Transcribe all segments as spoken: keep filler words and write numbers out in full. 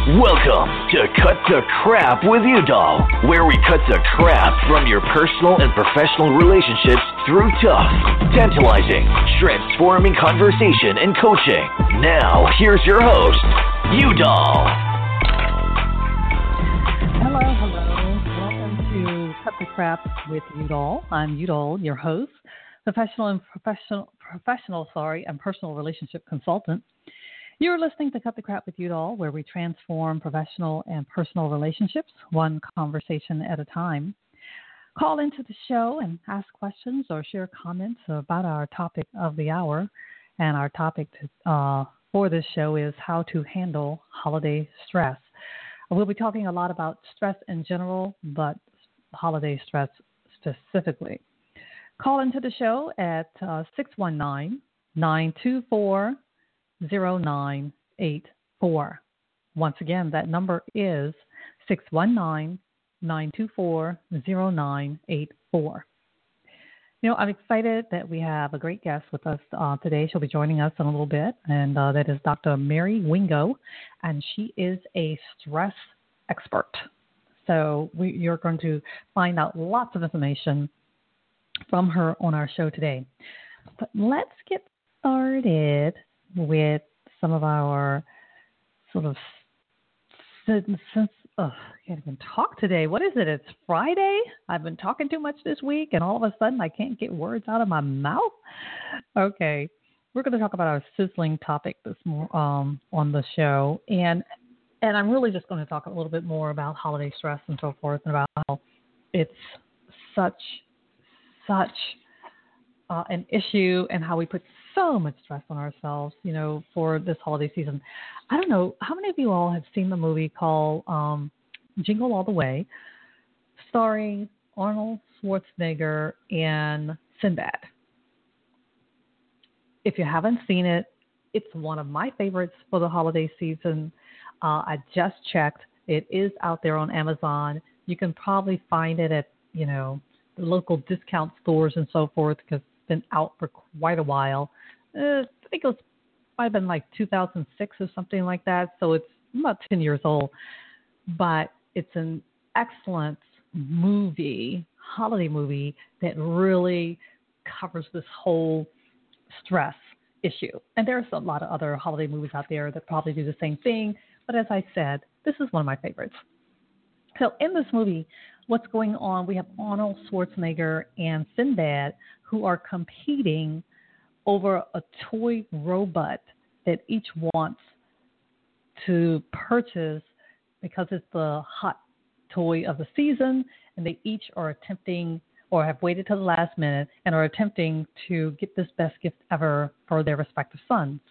Welcome to Cut the Crap with Udall, where we cut the crap from your personal and professional relationships through tough, tantalizing, transforming conversation and coaching. Now, here's your host, Udall. Hello, hello. Welcome to Cut the Crap with Udall. I'm Udall, your host, professional and professional, professional, sorry, and personal relationship consultant. You're listening to Cut the Crap with Udall, where we transform professional and personal relationships one conversation at a time. Call into the show and ask questions or share comments about our topic of the hour. And our topic to, uh, for this show is how to handle holiday stress. We'll be talking a lot about stress in general, but holiday stress specifically. Call into the show at uh, six one nine, nine two four, zero nine eight four. Once again, that number is six one nine, nine two four, zero nine eight four. You know, I'm excited that we have a great guest with us uh, today. She'll be joining us in a little bit, and uh, that is Doctor Mary Wingo, and she is a stress expert. So we, you're going to find out lots of information from her on our show today. But let's get started with some of our sort of since, since oh, I can't even talk today. What is it? It's Friday. I've been talking too much this week, and all of a sudden I can't get words out of my mouth. Okay, we're going to talk about our sizzling topic this um, on the show, and and I'm really just going to talk a little bit more about holiday stress and so forth, and about how it's such such uh, an issue, and how we put so much stress on ourselves, you know, for this holiday season. I don't know, how many of you all have seen the movie called um, Jingle All the Way, starring Arnold Schwarzenegger and Sinbad? If you haven't seen it, it's one of my favorites for the holiday season. Uh, I just checked. It is out there on Amazon. You can probably find it at, you know, the local discount stores and so forth, because been out for quite a while. Uh, I think it was might have been like two thousand six or something like that. So it's about ten years old, but it's an excellent movie, holiday movie that really covers this whole stress issue. And there's a lot of other holiday movies out there that probably do the same thing. But as I said, this is one of my favorites. So in this movie, what's going on? We have Arnold Schwarzenegger and Sinbad, who are competing over a toy robot that each wants to purchase because it's the hot toy of the season, and they each are attempting or have waited till the last minute and are attempting to get this best gift ever for their respective sons.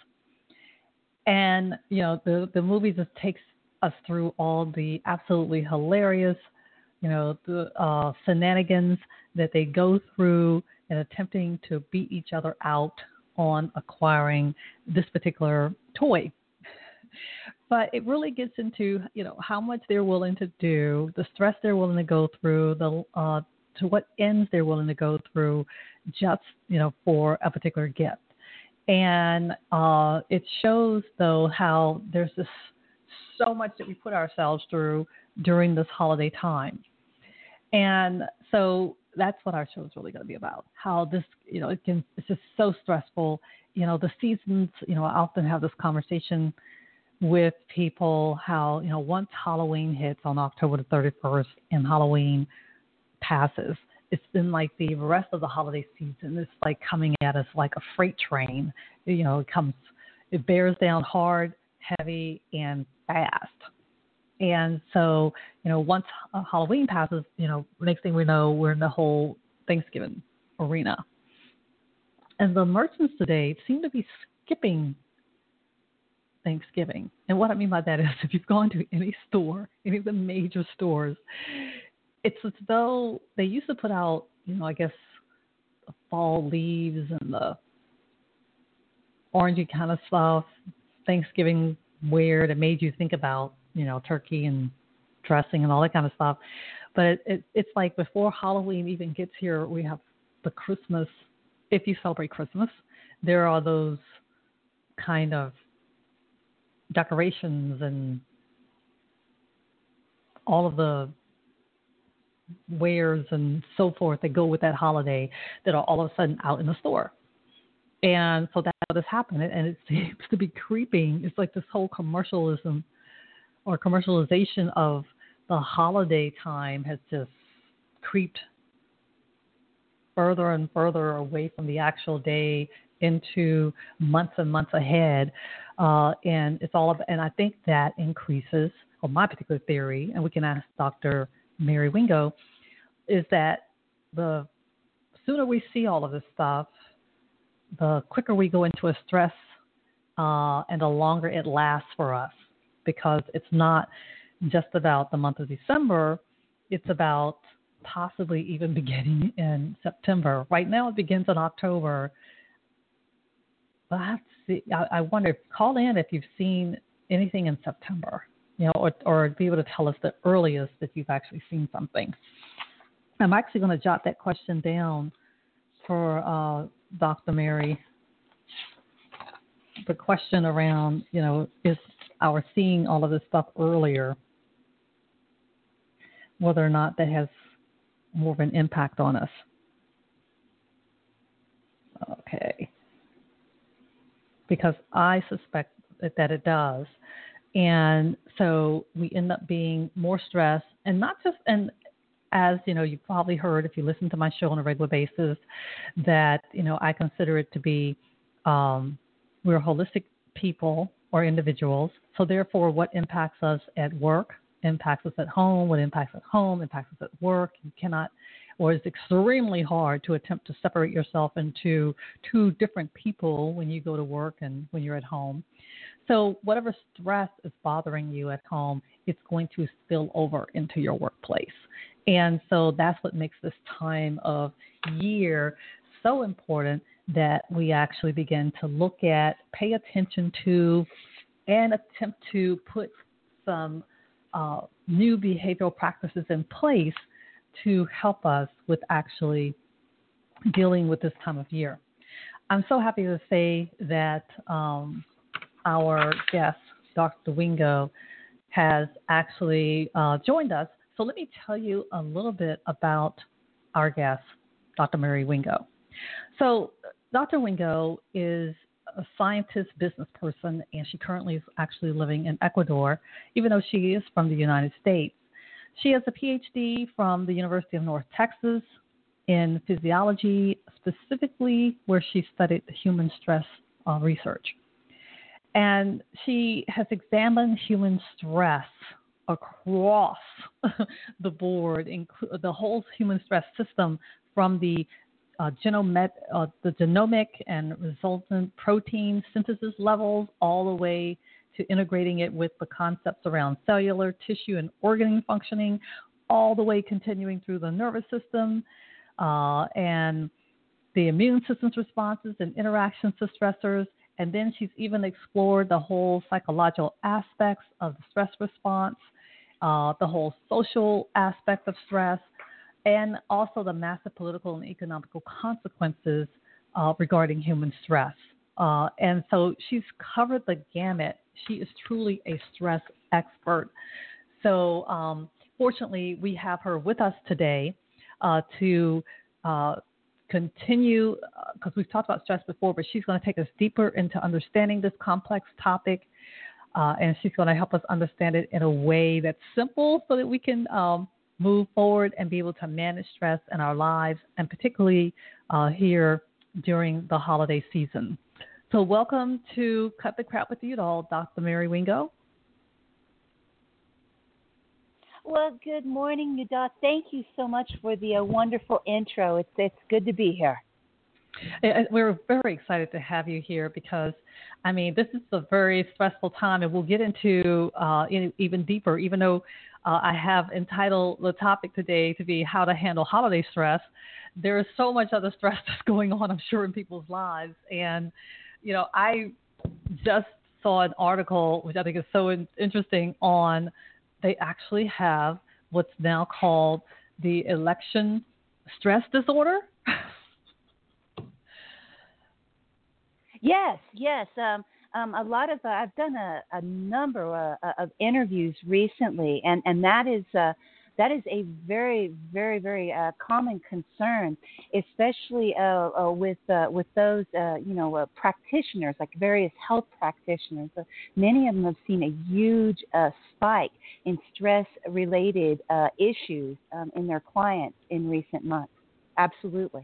And, you know, the, the movie just takes us through all the absolutely hilarious, you know, the uh, shenanigans that they go through in attempting to beat each other out on acquiring this particular toy. But it really gets into, you know, how much they're willing to do, the stress they're willing to go through, the uh, to what ends they're willing to go through just, you know, for a particular gift. And uh, it shows, though, how there's this so much that we put ourselves through during this holiday time. And so that's what our show is really going to be about. How this, you know, it can, it's just so stressful. You know, the seasons, you know, I often have this conversation with people how, you know, once Halloween hits on October the thirty-first and Halloween passes, it's been like the rest of the holiday season is like coming at us like a freight train. You know, it comes, it bears down hard, heavy, and fast. And so, you know, once uh, Halloween passes, you know, next thing we know, we're in the whole Thanksgiving arena. And the merchants today seem to be skipping Thanksgiving. And what I mean by that is, if you've gone to any store, any of the major stores, it's as though they used to put out, you know, I guess, the fall leaves and the orangey kind of stuff, Thanksgiving wear that made you think about, you know, turkey and dressing and all that kind of stuff. But it, it, it's like before Halloween even gets here, we have the Christmas. If you celebrate Christmas, there are those kind of decorations and all of the wares and so forth that go with that holiday that are all of a sudden out in the store. And so that's what has happened. And it seems to be creeping. It's like this whole commercialism or commercialization of the holiday time has just creeped further and further away from the actual day into months and months ahead. Uh, and it's all of, and I think that increases, or my particular theory, and we can ask Doctor Mary Wingo, is that the sooner we see all of this stuff, the quicker we go into a stress uh, and the longer it lasts for us, because it's not just about the month of December, it's about possibly even beginning in September. Right now it begins in October. But I have to see, I, I wonder, call in if you've seen anything in September, you know, or, or be able to tell us the earliest that you've actually seen something. I'm actually going to jot that question down for uh, Doctor Mary. The question around, you know, is our seeing all of this stuff earlier, whether or not that has more of an impact on us. Okay. Because I suspect that it does. And so we end up being more stressed, and not just, and as you know, you've probably heard if you listen to my show on a regular basis, that, you know, I consider it to be, um, we're holistic people or individuals. So therefore, what impacts us at work impacts us at home. What impacts at home impacts us at work. You cannot, or it's extremely hard to attempt to separate yourself into two different people when you go to work and when you're at home. So whatever stress is bothering you at home, it's going to spill over into your workplace. And so that's what makes this time of year so important, that we actually begin to look at, pay attention to, and attempt to put some uh, new behavioral practices in place to help us with actually dealing with this time of year. I'm so happy to say that um, our guest, Doctor Wingo, has actually uh, joined us. So let me tell you a little bit about our guest, Doctor Mary Wingo. So Doctor Wingo is a scientist, business person, and she currently is actually living in Ecuador, even though she is from the United States. She has a P H D from the University of North Texas in physiology, specifically where she studied human stress uh, research. And she has examined human stress across the board, inclu- the whole human stress system, from the uh, genome, uh, the genomic and resultant protein synthesis levels all the way to integrating it with the concepts around cellular, tissue, and organ functioning, all the way continuing through the nervous system uh, and the immune system's responses and interactions to stressors. And then she's even explored the whole psychological aspects of the stress response, uh, the whole social aspect of stress, and also the massive political and economical consequences uh, regarding human stress. Uh, and so she's covered the gamut. She is truly a stress expert. So um, fortunately, we have her with us today uh, to uh, continue, because uh, we've talked about stress before, but she's going to take us deeper into understanding this complex topic, uh, and she's going to help us understand it in a way that's simple so that we can um, move forward and be able to manage stress in our lives, and particularly uh, here during the holiday season. So welcome to Cut the Crap with You Doll, Doctor Mary Wingo. Well, good morning, Udall. Thank you so much for the uh, wonderful intro. It's it's good to be here. We're very excited to have you here because, I mean, this is a very stressful time, and we'll get into uh, even deeper, even though uh, I have entitled the topic today to be how to handle holiday stress. There is so much other stress that's going on, I'm sure, in people's lives. And, you know, I just saw an article, which I think is so in- interesting, on they actually have what's now called the election stress disorder. Yes, yes. Um, um, a lot of uh, I've done a, a number uh, of interviews recently, and and that is uh, that is a very very very uh, common concern, especially uh, uh, with uh, with those uh, you know uh, practitioners, like various health practitioners. Uh, many of them have seen a huge uh, spike in stress related uh, issues um, in their clients in recent months. Absolutely.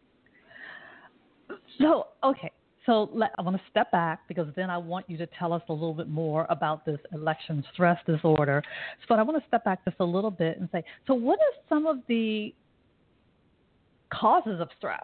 So, okay. So let, I want to step back because then I want you to tell us a little bit more about this election stress disorder. But I want to step back just a little bit and say, so what are some of the causes of stress?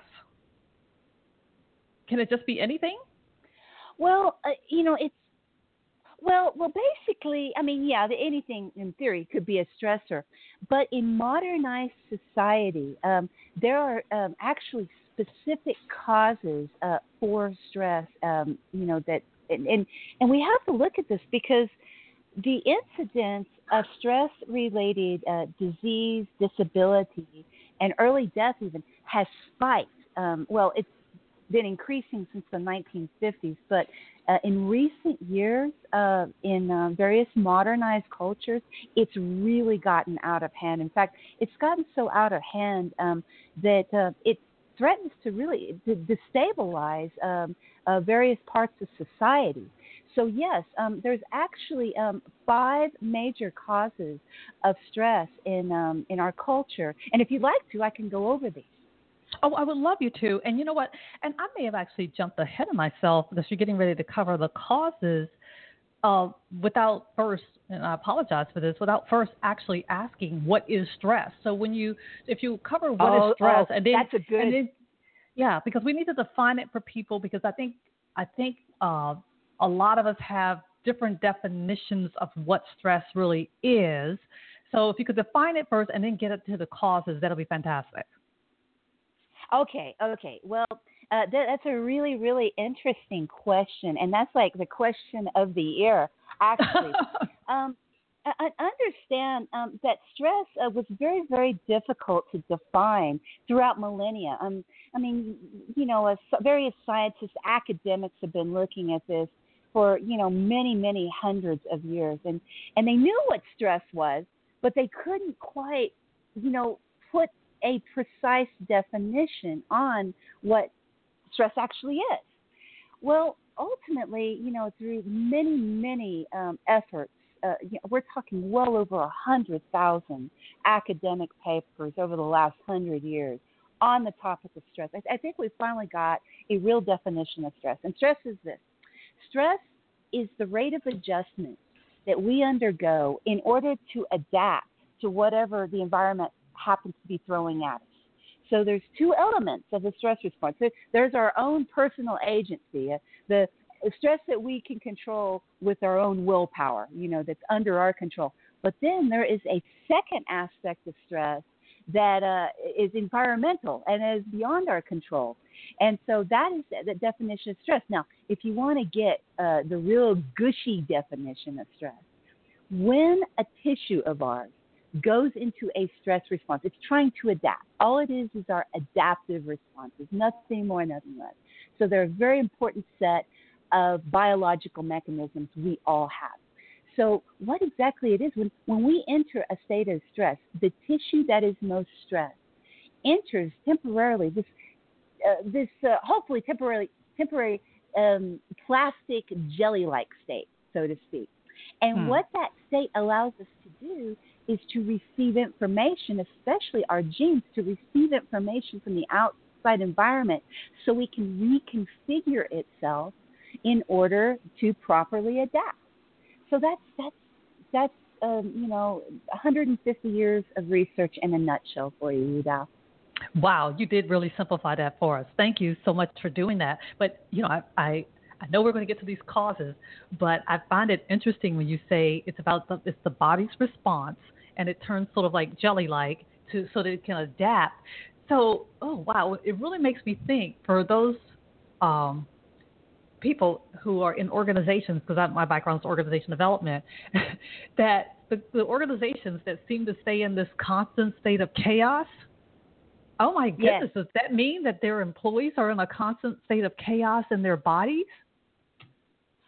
Can it just be anything? Well, uh, you know, it's Well, well, basically, I mean, yeah, the, anything in theory could be a stressor, but in modernized society, um, there are um, actually specific causes uh, for stress. Um, you know that, and, and and we have to look at this because the incidence of stress-related uh, disease, disability, and early death even has spiked. Um, well, it's been increasing since the nineteen fifties, but uh, in recent years, uh, in uh, various modernized cultures, it's really gotten out of hand. In fact, it's gotten so out of hand um, that uh, it threatens to really to destabilize um, uh, various parts of society. So yes, um, there's actually um, five major causes of stress in um, in our culture, and if you'd like to, I can go over these. Oh, I would love you to. And you know what? And I may have actually jumped ahead of myself because you're getting ready to cover the causes uh, without first, and I apologize for this, without first actually asking what is stress. So when you, if you cover what oh, is stress, oh, and then that's a good. And then, yeah, because we need to define it for people because I think I think uh, a lot of us have different definitions of what stress really is. So if you could define it first and then get it to the causes, that'll be fantastic. Okay, okay. Well, uh, that, that's a really, really interesting question, and that's like the question of the year, actually. um, I, I understand um, that stress uh, was very, very difficult to define throughout millennia. Um, I mean, you know, uh, various scientists, academics have been looking at this for, you know, many, many hundreds of years, and, and they knew what stress was, but they couldn't quite, you know, put a precise definition on what stress actually is. Well, ultimately, you know, through many, many um, efforts, uh, you know, we're talking well over a hundred thousand academic papers over the last hundred years on the topic of stress. I, I think we finally got a real definition of stress. And stress is this: stress is the rate of adjustment that we undergo in order to adapt to whatever the environment happens to be throwing at us. So there's two elements of the stress response. There's our own personal agency, uh, the stress that we can control with our own willpower, you know, that's under our control. But then there is a second aspect of stress that uh, is environmental and is beyond our control. And so that is the definition of stress. Now, if you want to get uh, the real gushy definition of stress, when a tissue of ours goes into a stress response, it's trying to adapt. All it is is our adaptive responses, nothing more, nothing less. So they're a very important set of biological mechanisms we all have. So what exactly it is, when, when we enter a state of stress, the tissue that is most stressed enters temporarily this, uh, this uh, hopefully temporarily, temporary um, plastic jelly-like state, so to speak. And hmm. what that state allows us to do is to receive information, especially our genes, to receive information from the outside environment so we can reconfigure itself in order to properly adapt. So that's, that's, that's um, you know, one hundred fifty years of research in a nutshell for you, Rudolph. Wow, you did really simplify that for us. Thank you so much for doing that. But, you know, I, I I know we're going to get to these causes, but I find it interesting when you say it's about the, it's the body's response and it turns sort of like jelly-like to so that it can adapt. So, oh, wow, it really makes me think for those um, people who are in organizations, because my background is organization development, that the, the organizations that seem to stay in this constant state of chaos, oh, my goodness, yes. Does that mean that their employees are in a constant state of chaos in their bodies?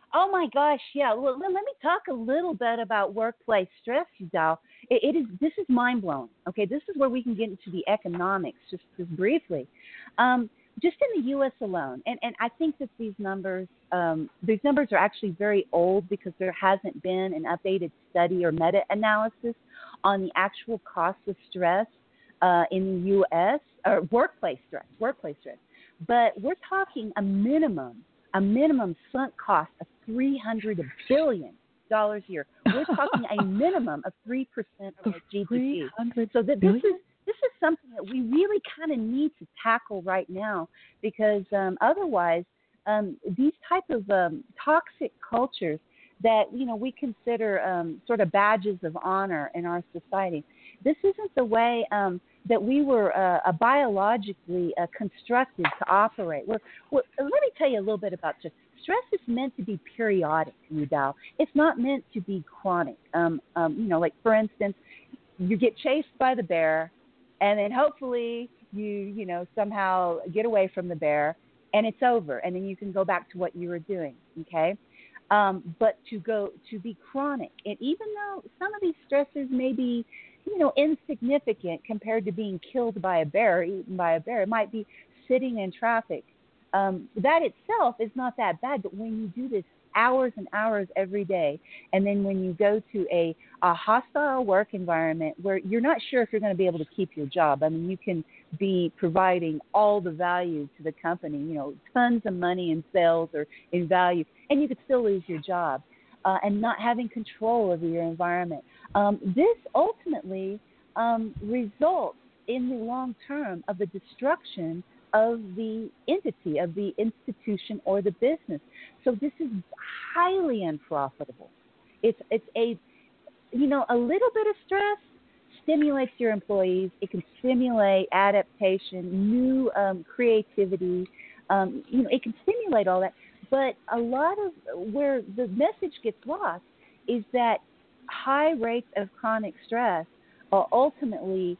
Oh my gosh, yeah. Well, let let me talk a little bit about workplace stress, Udal. It, it is this is mind blowing. Okay, this is where we can get into the economics just just briefly. Um, just in the U S alone, and, and I think that these numbers um, these numbers are actually very old because there hasn't been an updated study or meta analysis on the actual cost of stress uh, in the U S or workplace stress, workplace stress. But we're talking a minimum a minimum sunk cost of three hundred billion dollars a year. We're talking a minimum of three percent of our G D P. So that this is this is something that we really kind of need to tackle right now because um, otherwise um, these type of um, toxic cultures that you know we consider um, sort of badges of honor in our society. This isn't the way um, that we were uh, uh, biologically uh, constructed to operate. We're, we're, let me tell you a little bit about stress. Stress is meant to be periodic, Udal. It's not meant to be chronic. Um, um, you know, like for instance, you get chased by the bear, and then hopefully you, you know, somehow get away from the bear, and it's over, and then you can go back to what you were doing. Okay. Um, but to go to be chronic, and even though some of these stressors may be, you know, insignificant compared to being killed by a bear, eaten by a bear, it might be sitting in traffic. Um, that itself is not that bad, but when you do this hours and hours every day, and then when you go to a, a hostile work environment where you're not sure if you're going to be able to keep your job. I mean, you can be providing all the value to the company, you know, tons of money in sales or in value, and you could still lose your job uh, and not having control over your environment. Um, this ultimately um, results in the long term of the destruction of the entity, of the institution or the business. So this is highly unprofitable. It's it's a, you know, a little bit of stress stimulates your employees. It can stimulate adaptation, new um, creativity. Um, you know, it can stimulate all that. But a lot of where the message gets lost is that high rates of chronic stress are ultimately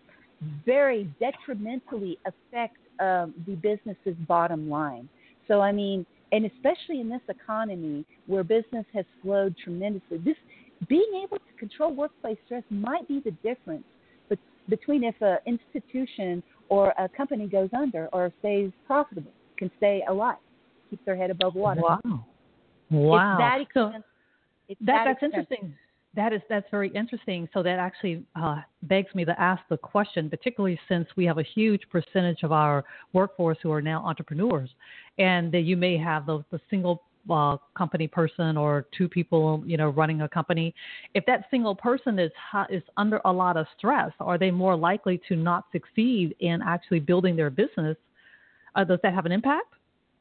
very detrimentally affect um, the business's bottom line. So, I mean, and especially in this economy where business has slowed tremendously, this being able to control workplace stress might be the difference but, between if an institution or a company goes under or stays profitable, can stay alive, keep their head above water. Wow. Wow. It's that so expensive. It's that, that that's expensive. interesting. That is that's very interesting. So that actually uh, begs me to ask the question, particularly since we have a huge percentage of our workforce who are now entrepreneurs, and that you may have the, the single uh, company person or two people, you know, running a company. If that single person is is under a lot of stress, are they more likely to not succeed in actually building their business? Uh, does that have an impact?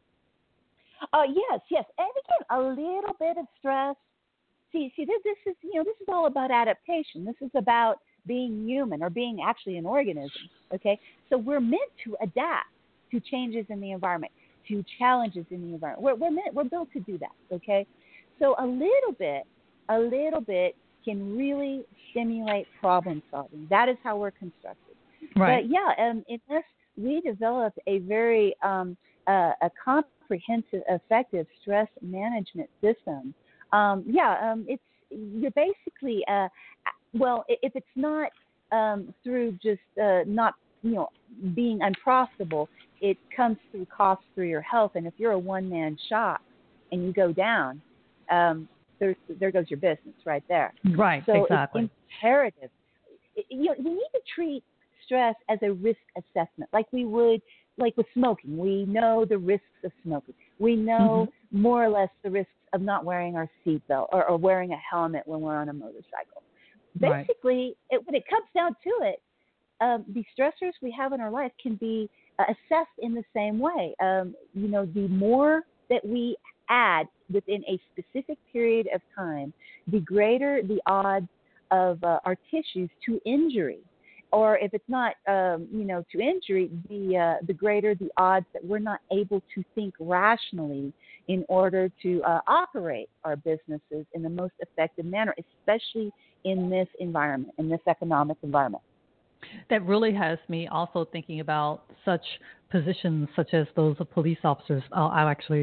Uh, yes, yes. And again, a little bit of stress. See, see, this, this is, you know, this is all about adaptation. This is about being human or being actually an organism, okay? So we're meant to adapt to changes in the environment, to challenges in the environment. We're, we're, meant, we're built to do that, okay? So a little bit, a little bit can really stimulate problem solving. That is how we're constructed. Right. But, yeah, um, unless we develop a very um, uh, a comprehensive, effective stress management system, Um, yeah, um, it's you're basically uh, well, if it's not um, through just uh, not you know being unprofitable, it comes through costs through your health. And if you're a one man shop and you go down, um, there's there goes your business right there. Right. So exactly. it's imperative. It, you know, we need to treat stress as a risk assessment, like we would. Like with smoking, we know the risks of smoking. We know mm-hmm. more or less the risks of not wearing our seatbelt or, or wearing a helmet when we're on a motorcycle. Basically, right. it, when it comes down to it, um, the stressors we have in our life can be uh, assessed in the same way. Um, you know, the more that we add within a specific period of time, the greater the odds of uh, our tissues to injury. Or if it's not, um, you know, to injury, the uh, the greater the odds that we're not able to think rationally in order to uh, operate our businesses in the most effective manner, especially in this environment, in this economic environment. That really has me also thinking about such positions such as those of police officers. Uh, I actually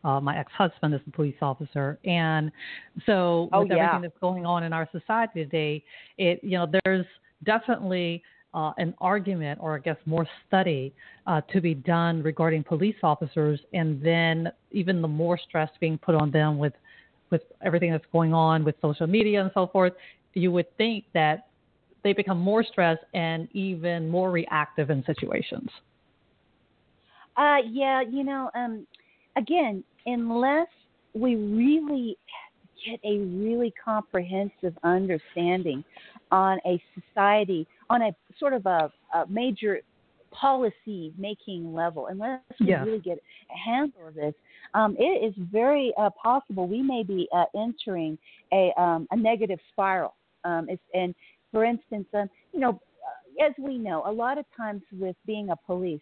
Uh, my ex-husband is a police officer, and so Oh with yeah. everything that's going on in our society today, it you know there's definitely uh, an argument, or I guess more study, uh, to be done regarding police officers, and then even the more stress being put on them with with everything that's going on with social media and so forth. You would think that they become more stressed and even more reactive in situations. Uh, yeah, you know, um, again, unless we really get a really comprehensive understanding on a society, on a sort of a, a major policy making level, unless we Yes. really get a handle of this, um, it is very uh, possible we may be uh, entering a, um, a negative spiral. Um, it's, and for instance, um, you know, as we know, a lot of times with being a police,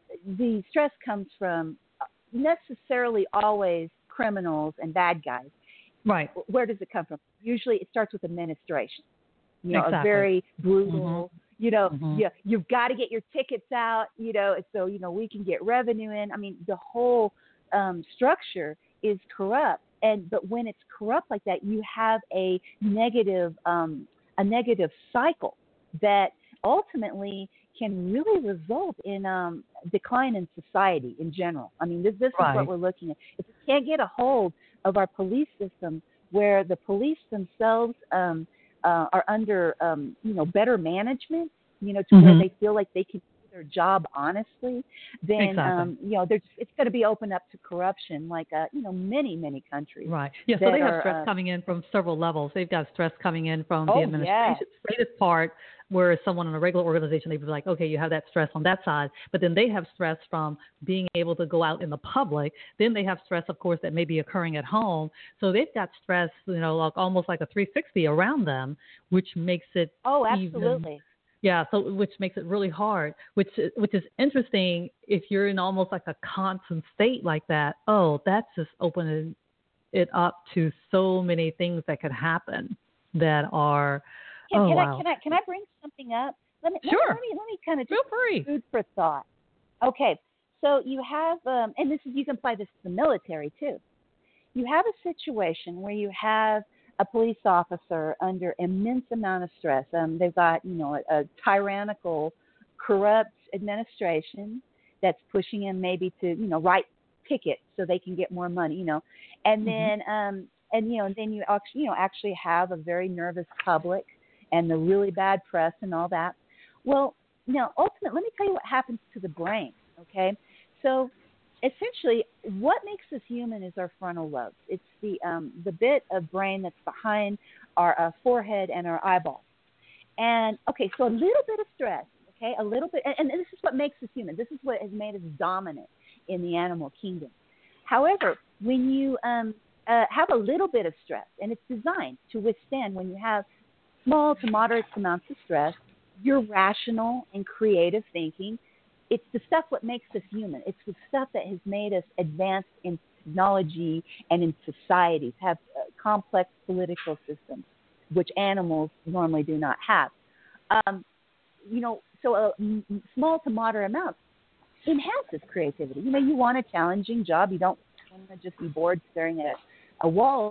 the stress comes from necessarily always criminals and bad guys. Right. Where does it come from? Usually it starts with administration. You know, Exactly. a very brutal, Mm-hmm. you know, Mm-hmm. you, you've got to get your tickets out, you know, so, you know, we can get revenue in. I mean, the whole um, structure is corrupt. And but when it's corrupt like that, you have a negative, um, a negative cycle that ultimately can really result in um, decline in society in general. I mean, this, this Right. is what we're looking at. If we can't get a hold of our police system, where the police themselves um, uh, are under, um, you know, better management, you know, to Mm-hmm. where they feel like they can do their job honestly, then, Exactly. um, you know, there's, it's going to be open up to corruption, like, uh, you know, many, many countries. Right. Yeah, so that they have are, stress uh, coming in from several levels. They've got stress coming in from Oh, the yeah. administrative part, where someone in a regular organization, they'd be like, okay, you have that stress on that side. But then they have stress from being able to go out in the public. Then they have stress, of course, that may be occurring at home. So they've got stress, you know, like almost like a three sixty around them, which makes it Oh, even absolutely. Yeah, so which makes it really hard, which which is interesting if you're in almost like a constant state like that. Oh, that's just opening it up to so many things that could happen that are. Can, oh can wow. I can I can I bring something up? Let me Sure. let me let me, let me kind of Feel just free. food for thought. Okay, so you have, um, and this is you can apply this to the military too. You have a situation where you have a police officer under immense amount of stress. Um, they've got you know a, a tyrannical, corrupt administration that's pushing him maybe to you know write tickets so they can get more money. You know, and then Mm-hmm. um, and you know and then you actually you know actually have a very nervous public and the really bad press and all that. Well, now, ultimately, let me tell you what happens to the brain, okay? So, essentially, what makes us human is our frontal lobes. It's the um, the bit of brain that's behind our uh, forehead and our eyeballs. And, okay, so a little bit of stress, okay, a little bit, and, and this is what makes us human. This is what has made us dominant in the animal kingdom. However, when you um, uh, have a little bit of stress, and it's designed to withstand when you have small to moderate amounts of stress, your rational and creative thinking, it's the stuff what makes us human. It's the stuff that has made us advance in technology and in societies, have uh, complex political systems, which animals normally do not have. Um, you know, so a m- small to moderate amount enhances creativity. You know, you want a challenging job. You don't want to just be bored staring at a wall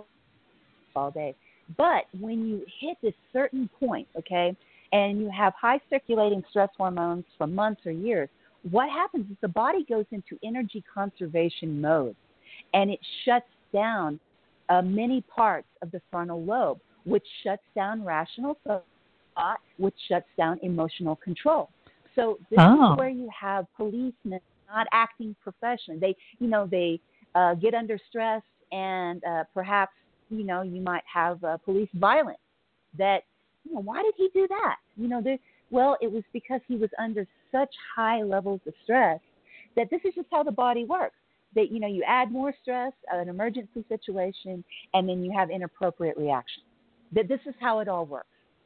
all day. But when you hit this certain point, okay, and you have high circulating stress hormones for months or years, what happens is the body goes into energy conservation mode, and it shuts down uh, many parts of the frontal lobe, which shuts down rational thought, which shuts down emotional control. So this Oh. is where you have policemen not acting professionally. They, you know, they uh, get under stress, and uh, perhaps, you know, you might have uh, police violence. That, you know, why did he do that? You know, there, well, it was because he was under such high levels of stress that this is just how the body works. That, you know, you add more stress, an emergency situation, and then you have inappropriate reaction. That this is how it all works.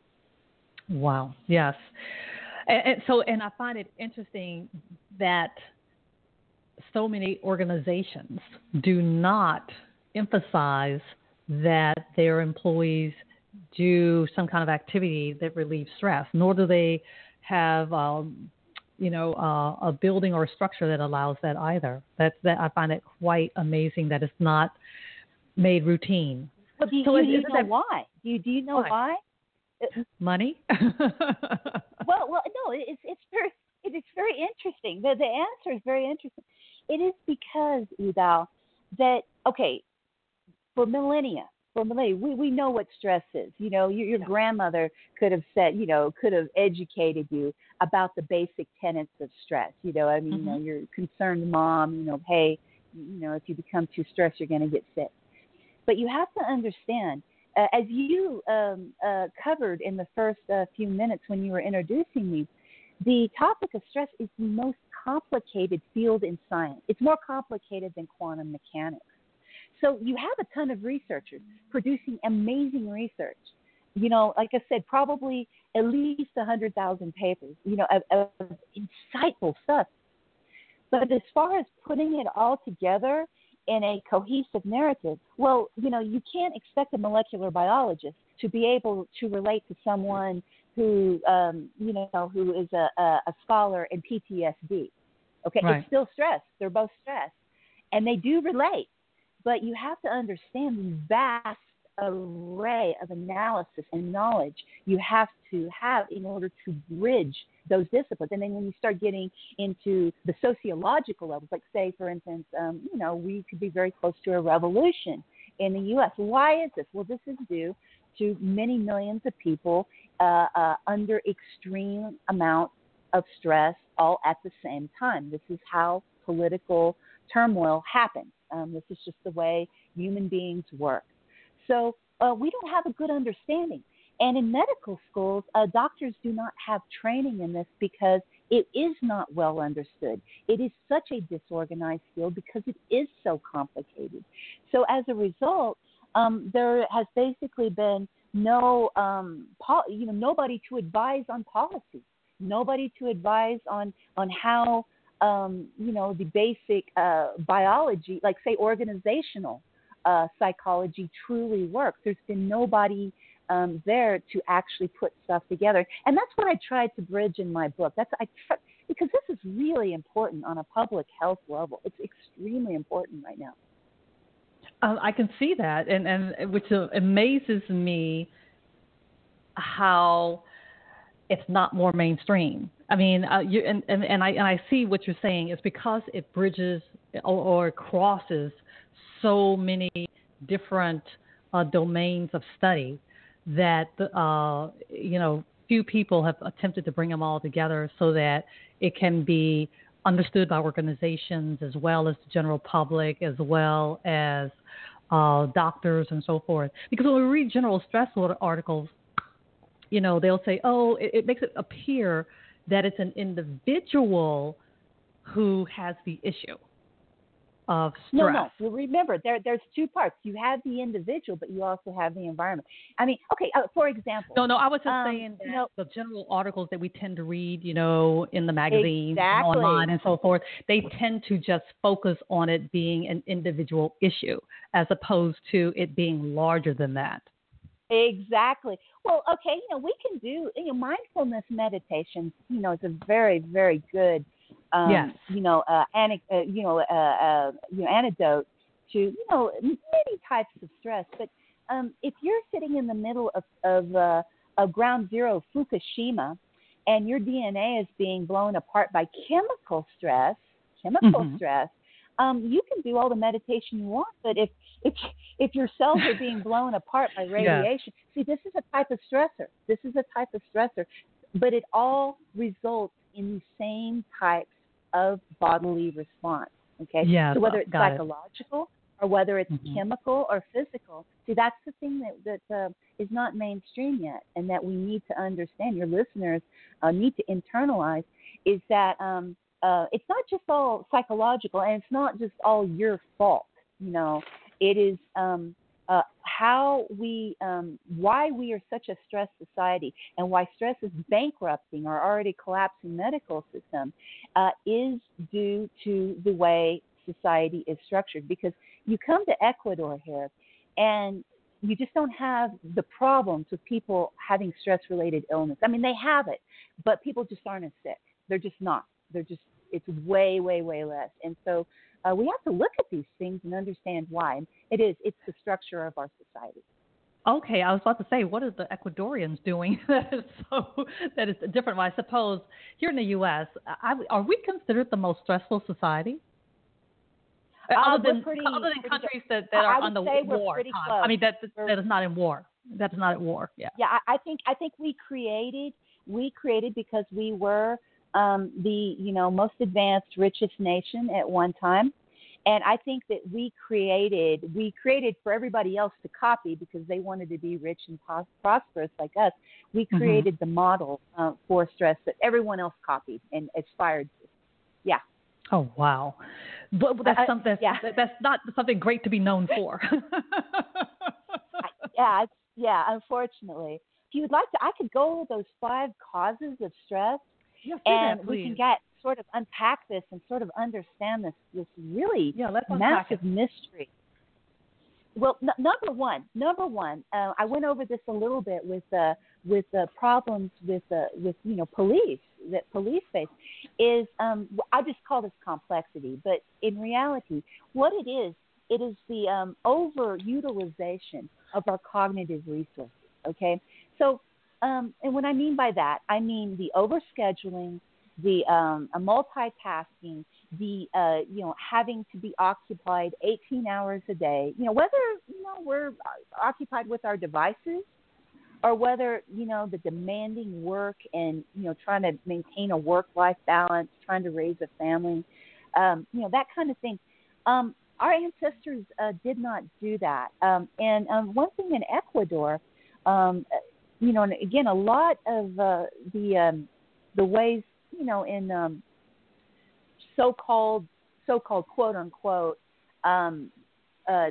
Wow. Yes. And, and so, and I find it interesting that so many organizations do not emphasize that their employees do some kind of activity that relieves stress, nor do they have, um, you know, uh, a building or a structure that allows that either. That's that I find it quite amazing that it's not made routine. Well, do you, so do you know that, why? Do you do you know why? why? Money. well, well, no, it's it's very it's very interesting. The the answer is very interesting. It is because, Udal, that okay, for millennia, for millennia, we, we know what stress is. You know, your, your yeah. grandmother could have said, you know, could have educated you about the basic tenets of stress. You know, I mean, mm-hmm. you know, your concerned mom, you know, hey, you know, if you become too stressed, you're going to get sick. But you have to understand, uh, as you um, uh, covered in the first uh, few minutes when you were introducing me, the topic of stress is the most complicated field in science. It's more complicated than quantum mechanics. So you have a ton of researchers producing amazing research. You know, like I said, probably at least one hundred thousand papers, you know, of, of insightful stuff. But as far as putting it all together in a cohesive narrative, well, you know, you can't expect a molecular biologist to be able to relate to someone who, um, you know, who is a, a, a scholar in P T S D. Okay, right. It's still stress. They're both stress. And they do relate. But you have to understand the vast array of analysis and knowledge you have to have in order to bridge those disciplines. And then when you start getting into the sociological levels, like say, for instance, um, you know, we could be very close to a revolution in the U S. Why is this? Well, this is due to many millions of people uh, uh, under extreme amounts of stress all at the same time. This is how political turmoil happens. Um, this is just the way human beings work. So uh, we don't have a good understanding. And in medical schools, uh, doctors do not have training in this because it is not well understood. It is such a disorganized field because it is so complicated. So as a result, um, there has basically been no, um, pol- you know, nobody to advise on policy, nobody to advise on on how, um, you know, the basic uh, biology, like say organizational uh, psychology, truly works. There's been nobody um, there to actually put stuff together, and that's what I tried to bridge in my book. That's I tr- because this is really important on a public health level. It's extremely important right now. Uh, I can see that, and, and which amazes me how it's not more mainstream. I mean, uh, you, and, and, and, I, and I see what you're saying. It's because it bridges or, or crosses so many different uh, domains of study that, uh, you know, few people have attempted to bring them all together so that it can be understood by organizations as well as the general public, as well as uh, doctors and so forth. Because when we read general stress articles, you know, they'll say, oh, it, it makes it appear that it's an individual who has the issue of stress. No, no. Well, remember, there, there's two parts. You have the individual, but you also have the environment. I mean, okay, uh, for example. No, no, I was just um, saying that you know, the general articles that we tend to read, you know, in the magazines, exactly. and online and so forth, they tend to just focus on it being an individual issue as opposed to it being larger than that. Exactly. Well, okay, you know, we can do, you know, mindfulness meditation, you know, it's a very, very good, um, yes. you know, uh, anic- uh, you know, uh, uh, you know, antidote to, you know, many types of stress. But um, if you're sitting in the middle of, of, uh, of ground zero Fukushima and your D N A is being blown apart by chemical stress, chemical mm-hmm. stress, Um, you can do all the meditation you want, but if if if your cells are being blown apart by radiation, yeah. see, this is a type of stressor. This is a type of stressor, but it all results in the same types of bodily response. Okay, yeah, so whether it's got psychological it. or whether it's mm-hmm. chemical or physical, see, that's the thing that that uh, is not mainstream yet, and that we need to understand. Your listeners uh, need to internalize is that. Um, Uh, it's not just all psychological, and it's not just all your fault. You know, it is um, uh, how we, um, why we are such a stress society, and why stress is bankrupting our already collapsing medical system, uh, is due to the way society is structured. Because you come to Ecuador here, and you just don't have the problems with people having stress-related illness. I mean, they have it, but people just aren't as sick. They're just not. They're just, it's way, way, way less. And so uh, we have to look at these things and understand why. And it is, it's the structure of our society. Okay, I was about to say, what are the Ecuadorians doing that is so that is different? Well, I suppose here in the U S, I, are we considered the most stressful society? Uh, other than pretty, other than countries good. that, that are on the war time. I mean, that that is not in war. That is not at war. Yeah. Yeah, I, I think I think we created we created because we were um, the you know most advanced, richest nation at one time. And I think that we created, we created for everybody else to copy because they wanted to be rich and pos- prosperous like us. We created mm-hmm. the model uh, for stress that everyone else copied and aspired to. Yeah. Oh, wow. But that's, uh, something, that's, yeah. that's not something great to be known for. yeah, it's, yeah, unfortunately. If you would like to, I could go over those five causes of stress. Yes, and that, we can get sort of unpack this and sort of understand this this really yeah, let's massive it. mystery. Well, n- number one, number one, uh, I went over this a little bit with uh, with the uh, problems with uh, with you know police that police face is um, I just call this complexity, but in reality, what it is, it is the um, overutilization of our cognitive resources. Okay, so. Um, and what I mean by that, I mean the overscheduling, the um, a multitasking, the uh, you know having to be occupied eighteen hours a day. You know whether you know we're occupied with our devices, or whether you know the demanding work and you know trying to maintain a work-life balance, trying to raise a family, um, you know that kind of thing. Um, our ancestors uh, did not do that. Um, and um, one thing in Ecuador. Um, You know, and again, a lot of uh, the um, the ways, you know, in um, so-called so-called quote unquote um, uh,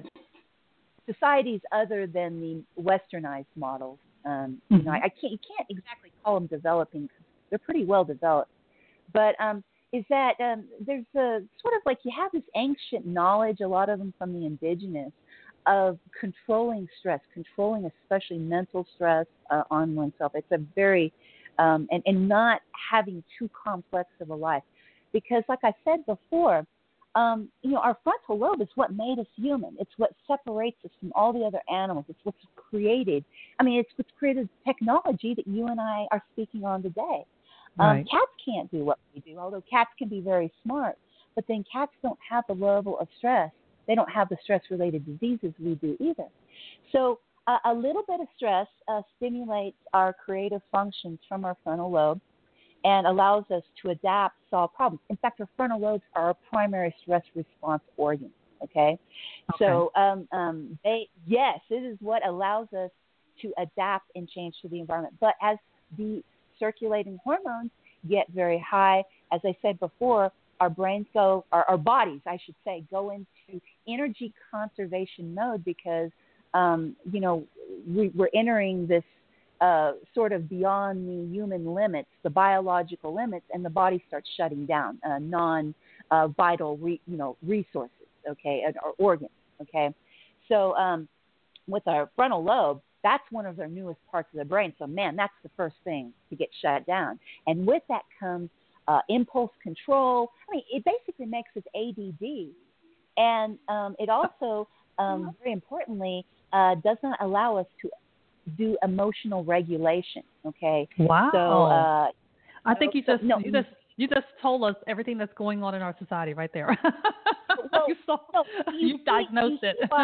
societies other than the westernized models. Um, mm-hmm. You know, I, I can't you can't exactly call them developing because they're pretty well developed. But um, is that um, there's a sort of like you have this ancient knowledge, a lot of them from the indigenous, of controlling stress, controlling especially mental stress uh, on oneself. It's a very, um, and, and not having too complex of a life. Because like I said before, um, you know, our frontal lobe is what made us human. It's what separates us from all the other animals. It's what's created. I mean, it's what's created technology that you and I are speaking on today. Um, right. Cats can't do what we do, although cats can be very smart. But then cats don't have the level of stress. They don't have the stress-related diseases we do either. So uh, a little bit of stress uh, stimulates our creative functions from our frontal lobe and allows us to adapt, solve problems. In fact, our frontal lobes are our primary stress response organ, okay? okay. So, um, um, they yes, it is what allows us to adapt and change to the environment. But as the circulating hormones get very high, as I said before, our brains go, our, our bodies, I should say, go into energy conservation mode because, um, you know, we, we're entering this uh, sort of beyond the human limits, the biological limits, and the body starts shutting down uh, non-vital, uh, re, you know, resources, okay, or organs, okay. So um, with our frontal lobe, that's one of their newest parts of the brain. So, man, that's the first thing to get shut down. And with that comes Uh, impulse control. I mean, it basically makes us A D D. And um, it also, um, very importantly, uh, does not allow us to do emotional regulation, okay? Wow. So, uh, I think you just, no, you just you just told us everything that's going on in our society right there. well, you saw, no, you you diagnosed you it. Why,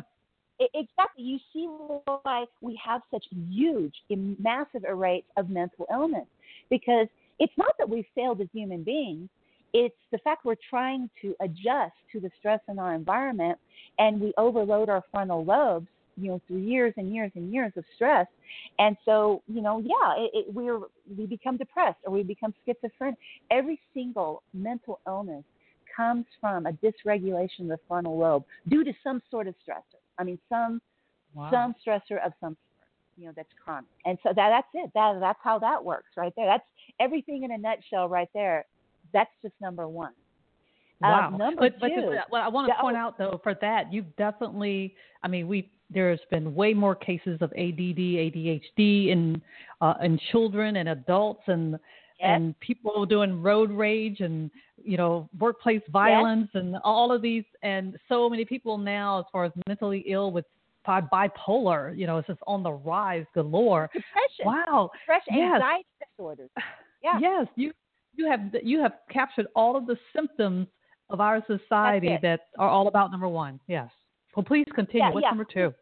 exactly. You see why we have such huge, massive rates of mental illness. Because it's not that we've failed as human beings. It's the fact we're trying to adjust to the stress in our environment, and we overload our frontal lobes, you know, through years and years and years of stress. And so, you know, yeah, it, it, we're, we become depressed or we become schizophrenic. Every single mental illness comes from a dysregulation of the frontal lobe due to some sort of stressor. I mean, some wow. some stressor of some sort, you know, that's chronic. And so that that's it. That that's how that works right there. That's everything in a nutshell right there. That's just number one. Wow. Um, number but, two. But what I want to point out, though, for that, you've definitely, I mean, we there's been way more cases of A D D, A D H D in, uh, in children and adults. And Yes. and people doing road rage and, you know, workplace violence Yes. and all of these. And so many people now, as far as mentally ill with bi- bipolar, you know, it's just on the rise galore. Depression. Wow. Depression, Yes. anxiety disorders. Yeah. Yes. You, you have, you have captured all of the symptoms of our society That's it. that are all about number one. Yes. Well, please continue. Yeah, What's yeah. number two?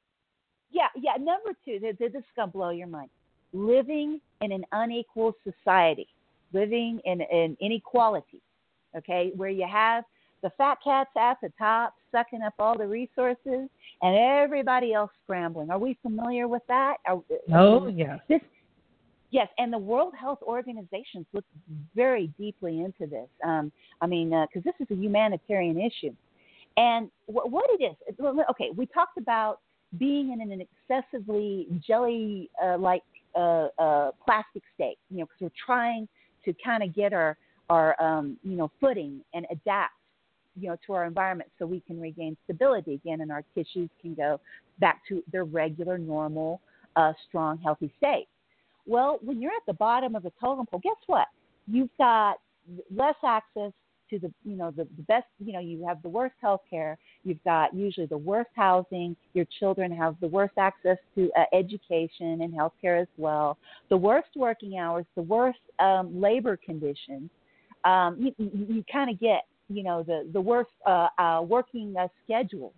Yeah, yeah. Number two, th- th- this is going to blow your mind. Living in an unequal society, living in, in inequality, okay, where you have the fat cats at the top sucking up all the resources and everybody else scrambling. Are we familiar with that? Are, Oh, I mean, yes. This, yes, and the World Health Organization looks very deeply into this. Um, I mean, because uh, this is a humanitarian issue. And w- what it is, okay, we talked about being in an excessively jelly-like uh, uh, plastic state, you know, because we're trying to kind of get our, our um, you know, footing and adapt, you know, to our environment so we can regain stability again and our tissues can go back to their regular, normal, uh, strong, healthy state. Well, when you're at the bottom of the totem pole, guess what? You've got less access to the, you know, the, the best, you know, you have the worst health care. You've got usually the worst housing. Your children have the worst access to uh, education and health care as well. The worst working hours, the worst um, labor conditions. Um, you you, you kind of get, you know, the, the worst uh, uh, working uh, schedules.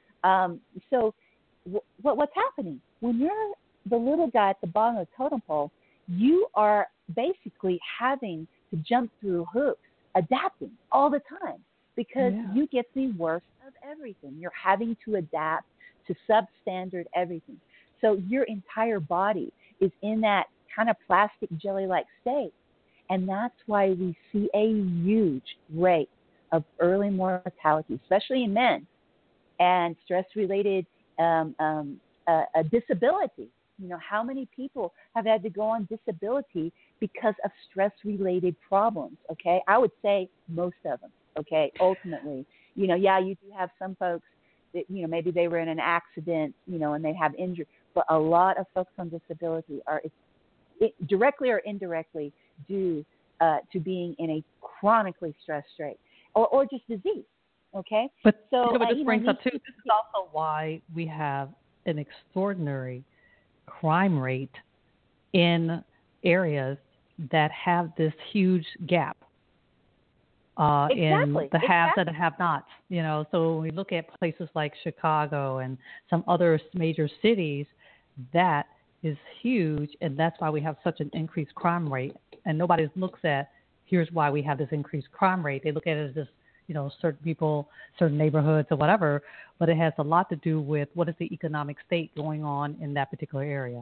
Um, so w- what, what's happening? When you're the little guy at the bottom of the totem pole, you are basically having to jump through hoops, adapting all the time because Yeah. you get the worst of everything. You're having to adapt to substandard everything. So your entire body is in that kind of plastic jelly-like state. And that's why we see a huge rate of early mortality, especially in men, and stress-related um, um, uh, uh, disability. You know, how many people have had to go on disability because of stress-related problems, okay? I would say most of them, okay, ultimately. You know, yeah, you do have some folks that, you know, maybe they were in an accident, you know, and they have injury, but a lot of folks on disability are it, it, directly or indirectly due uh, to being in a chronically stressed state or, or just disease, okay? But, so, but uh, this you brings know, up, too, this is also why we have an extraordinary crime rate in areas that have this huge gap uh, exactly, in the haves exactly. and the have-nots. You know, so when we look at places like Chicago and some other major cities, that is huge, and that's why we have such an increased crime rate. And nobody looks at, here's why we have this increased crime rate. They look at it as just, you know, certain people, certain neighborhoods or whatever, but it has a lot to do with what is the economic state going on in that particular area.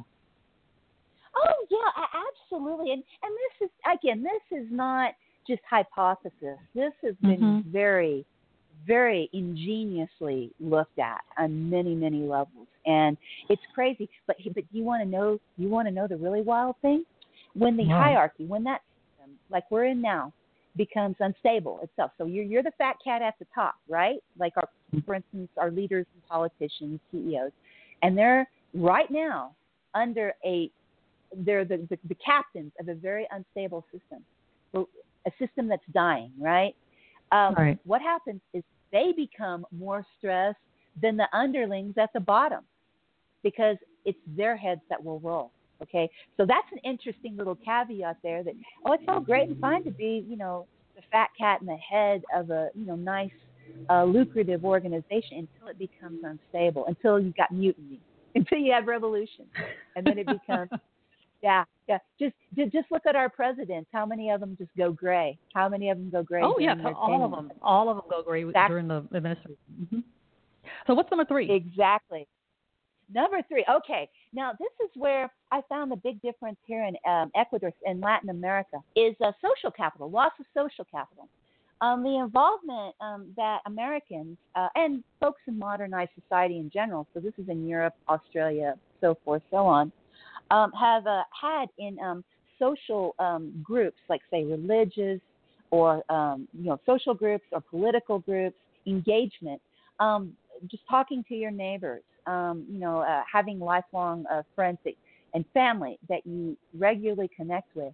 Oh, yeah, a- absolutely. And, and this is, again, this is not just hypothesis. This has been Mm-hmm. very, very ingeniously looked at on many, many levels. And it's crazy. But, but you want to know, you want to know the really wild thing? When the Wow. hierarchy, when that system, like we're in now, becomes unstable itself. So you're, you're the fat cat at the top, right? Like, our, for instance, our leaders and politicians, C E Os. And they're right now under a they're the, the, the captains of a very unstable system, a system that's dying, right? Um, Right. What happens is they become more stressed than the underlings at the bottom because it's their heads that will roll, okay? So that's an interesting little caveat there that, oh, it's all great and fine to be, you know, the fat cat in the head of a, you know, nice, uh, lucrative organization until it becomes unstable, until you've got mutiny, until you have revolution, and then it becomes... Yeah, yeah. Just, just just look at our presidents. How many of them just go gray? How many of them go gray? Oh, yeah, during their all of tenure? them. All of them go gray Exactly. during the administration. Mm-hmm. So what's number three? Exactly. Number three. Okay. Now, this is where I found the big difference here in um, Ecuador and Latin America is uh, social capital, loss of social capital. Um, the involvement um, that Americans uh, and folks in modernized society in general, so this is in Europe, Australia, so forth, so on, Um, have uh, had in um, social um, groups, like, say, religious or, um, you know, social groups or political groups, engagement, um, just talking to your neighbors, um, you know, uh, having lifelong uh, friends that, and family that you regularly connect with.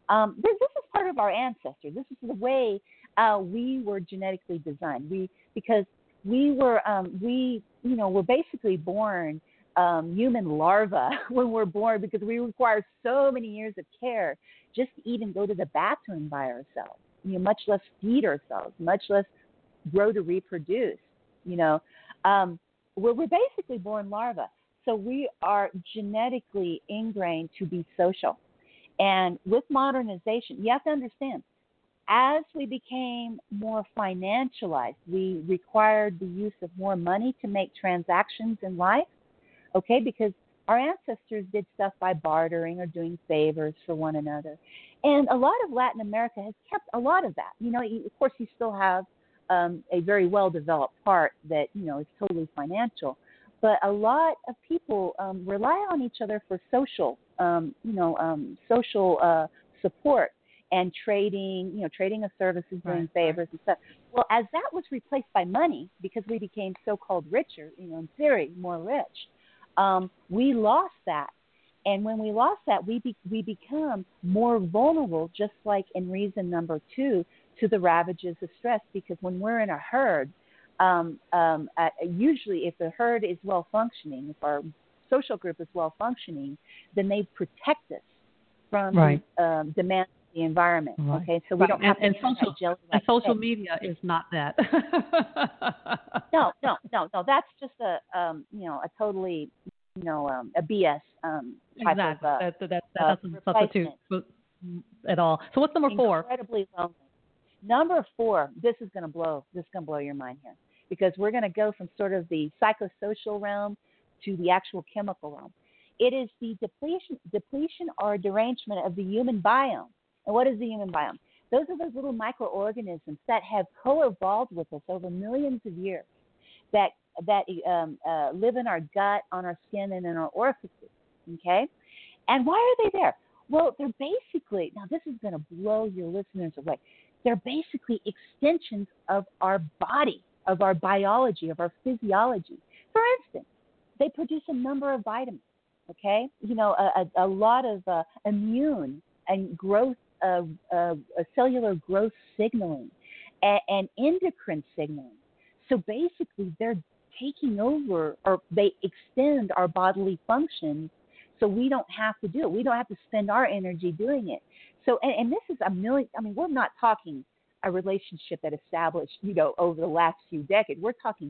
Um, this, this is part of our ancestors. This is the way uh, we were genetically designed. We because we were um, we you know were basically born um, human larvae when we're born because we require so many years of care just to even go to the bathroom by ourselves. You know, much less feed ourselves, much less grow to reproduce. You know, um, we're, we're basically born larvae. So we are genetically ingrained to be social. And with modernization, you have to understand, as we became more financialized, we required the use of more money to make transactions in life, okay, because our ancestors did stuff by bartering or doing favors for one another. And a lot of Latin America has kept a lot of that. You know, of course, you still have um, a very well-developed part that, you know, is totally financial. But a lot of people um, rely on each other for social, um, you know, um, social uh, support and trading, you know, trading of services, doing right, favors right. and stuff. Well, as that was replaced by money, because we became so-called richer, you know, in theory, more rich, um, we lost that. And when we lost that, we be, we become more vulnerable, just like in reason number two, to the ravages of stress. Because when we're in a herd, Um, um, uh, usually if the herd is well functioning, if our social group is well functioning, then they protect us from right. the um, demands of the environment. Right. Okay, so we right. don't have and, to and social jelly and like social thing. media is not that. no, no, no, no. That's just a um, you know a totally you know um, a B S um, type exactly. of uh, that, that, that, that uh, doesn't substitute replacement. at all. So what's number four? Incredibly lonely. Number four, this is going to blow. This is going to blow your mind here, because we're going to go from sort of the psychosocial realm to the actual chemical realm. It is the depletion, depletion or derangement of the human biome. And what is the human biome? Those are those little microorganisms that have co-evolved with us over millions of years, that that um, uh, live in our gut, on our skin, and in our orifices. Okay, and why are they there? Well, they're basically, now this is going to blow your listeners away. They're basically extensions of our body, of our biology, of our physiology. For instance, they produce a number of vitamins, okay? You know, a, a, a lot of uh, immune and growth, uh, uh, cellular growth signaling and, and endocrine signaling. So basically, they're taking over, or they extend our bodily functions, so we don't have to do it. We don't have to spend our energy doing it. So, and, and this is a million, I mean, we're not talking a relationship that established, you know, over the last few decades. We're talking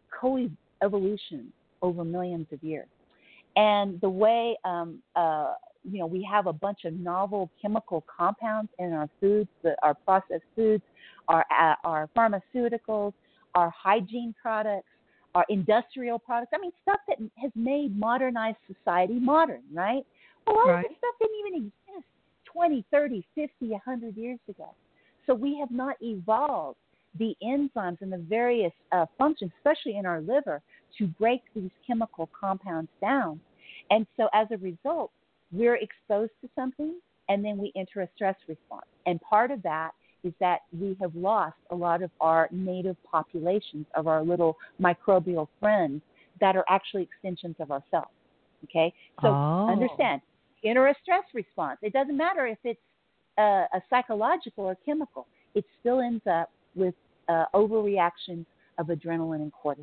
co-evolution over millions of years. And the way, um, uh, you know, we have a bunch of novel chemical compounds in our foods, the, our processed foods, our, uh, our pharmaceuticals, our hygiene products, our industrial products. I mean, stuff that has made modernized society modern, right? Well, all right. of this stuff didn't even exist twenty, thirty, fifty, one hundred years ago. So we have not evolved the enzymes and the various uh, functions, especially in our liver, to break these chemical compounds down. And so as a result, we're exposed to something, and then we enter a stress response. And part of that is that we have lost a lot of our native populations of our little microbial friends that are actually extensions of ourselves. Okay? So oh. understand, enter a stress response. It doesn't matter if it's uh, a psychological or chemical. It still ends up with uh, overreaction of adrenaline and cortisol.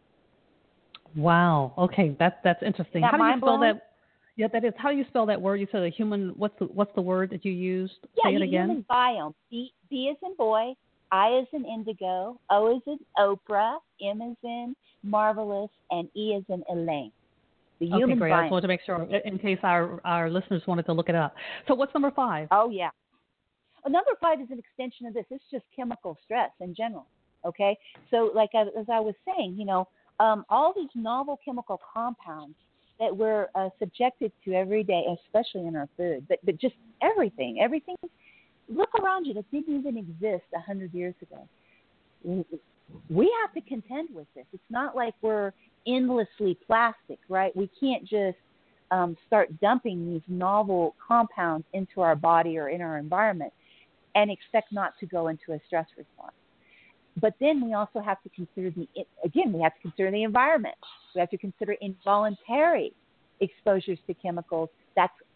Wow. Okay, that's that's interesting. That How do you spell mind-blowing? that? Yeah, that is. How do you spell that word? You said a human. What's the what's the word that you used? Yeah, Say it again. Human biome. B, B is in boy, I is in indigo, O is in Oprah, M is in marvelous, and E is in Elaine. The okay, human great. I biome. just wanted to make sure in case our our listeners wanted to look it up. So what's number five? Oh yeah. Well, number five is an extension of this. It's just chemical stress in general. Okay, so like as, as I was saying, you know, um, all these novel chemical compounds that we're uh, subjected to every day, especially in our food, but but just everything, everything. Look around you that didn't even exist a hundred years ago. We have to contend with this. It's not like we're endlessly plastic, right? We can't just um, start dumping these novel compounds into our body or in our environment and expect not to go into a stress response. But then we also have to consider the, again, we have to consider the environment. We have to consider involuntary exposures to chemicals. That's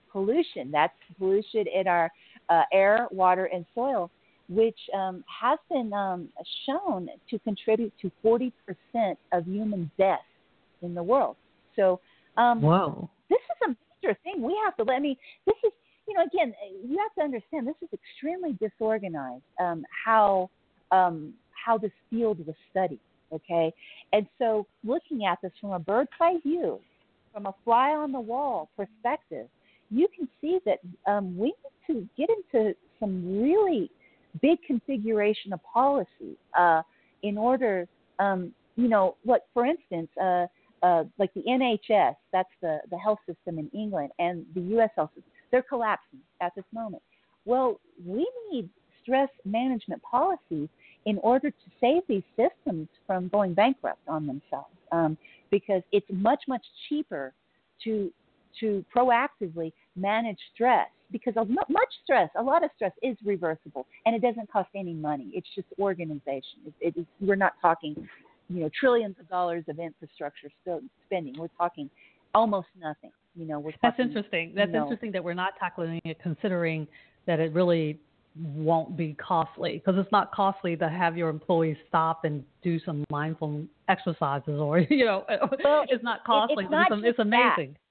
pollution. That's pollution in our uh, air, water, and soil, which um, has been um, shown to contribute to forty percent of human deaths in the world. So um, Whoa. this is a major thing. We have to let me, this is, you know, again, you have to understand this is extremely disorganized, um, how, um, how this field was studied, okay? And so looking at this from a bird's eye view, from a fly on the wall perspective, you can see that um, we need to get into some really big configuration of policy uh, in order, um, you know, what, for instance, uh, uh, like the N H S, that's the, the health system in England, and the U S health system, they're collapsing at this moment. Well, we need stress management policies in order to save these systems from going bankrupt on themselves, um, because it's much, much cheaper to to proactively manage stress, because of much stress, a lot of stress is reversible, and it doesn't cost any money. It's just organization. It, it is, we're not talking, you know, trillions of dollars of infrastructure spending. We're talking almost nothing. You know, we're talking, That's interesting. That's you know, interesting that we're not tackling it, considering that it really won't be costly, because it's not costly to have your employees stop and do some mindful exercises, or, you know, well, it's not costly. It, it's, not it's, it's amazing. That.